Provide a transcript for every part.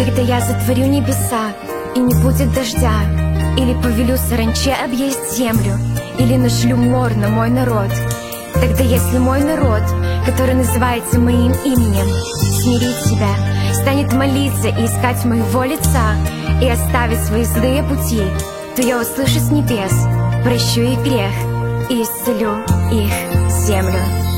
Когда я затворю небеса и не будет дождя, или повелю саранче объесть землю, или нашлю мор на мой народ, тогда если мой народ, который называется моим именем, смирит себя, станет молиться и искать моего лица, и оставит свои злые пути, то я услышу с небес, прощу их грех и исцелю их землю.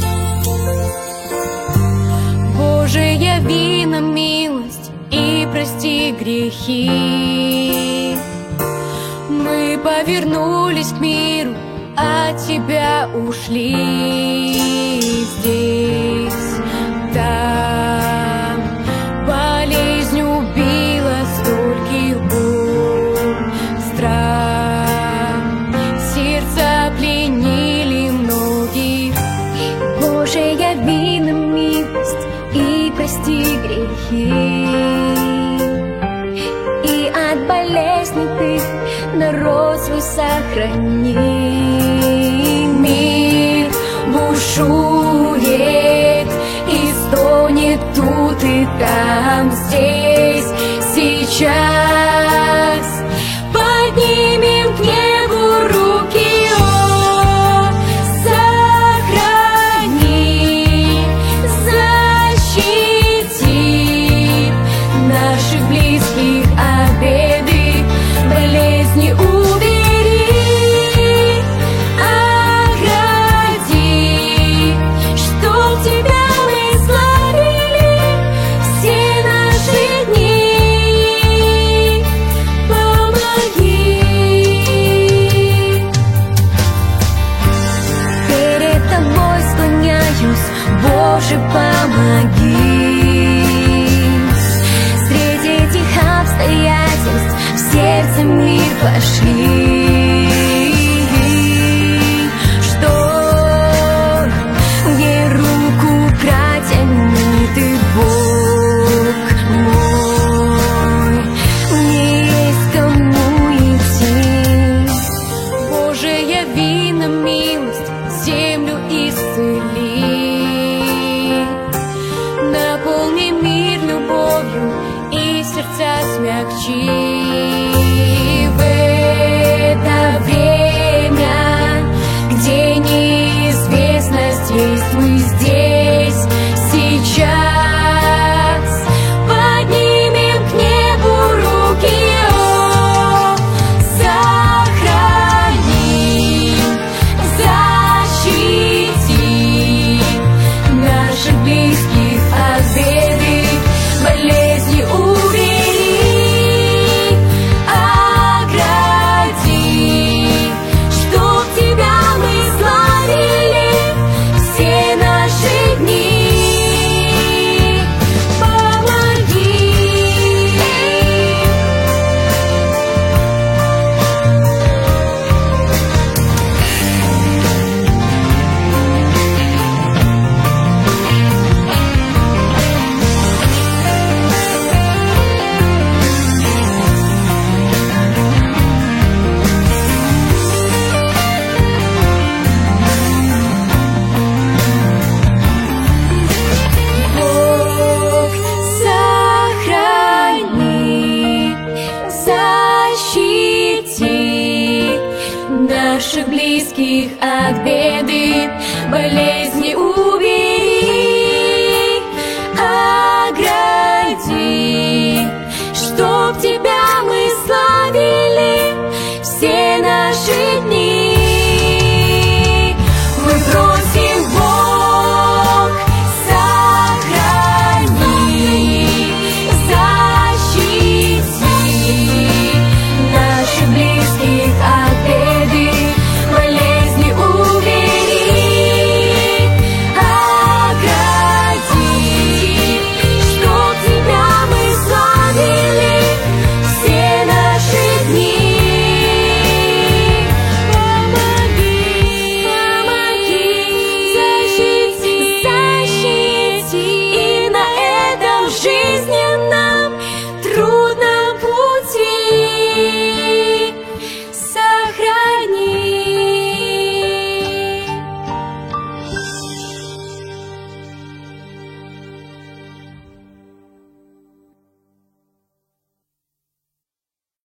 Боже, яви нам милость и прости грехи. Мы повернулись к миру, от Тебя ушли. Здесь, там болезнь убила стольких, боль, страх, сердца пленили многих. Боже, яви нам милость и прости грехи, и от болезни Ты народ свой сохрани. Мир бушует и стонет тут и там, здесь, сейчас. Поднимем к небу руки, о, сохрани, защити наших близких от беды, болезни убери, огради, чтоб Тебя мы славили все наши дни. Помоги. Перед Тобой склоняюсь, Боже, помоги. Среди этих обстоятельств в сердце мир пошли, что где руку протяни Ты, Бог мой, мне есть кому идти. Боже, яви нам милость, землю исцели, наполни мир любовью и сердца смягчи. В это время, где неизвестность есть, мы здесь, сейчас. Поднимем к небу руки, о, сохрани, защити наших близких от беды, болезни убери, огради, чтоб Тебя мы славили все наши дни. Помоги. Бог, сохрани, защити наших близких от беды, болезни.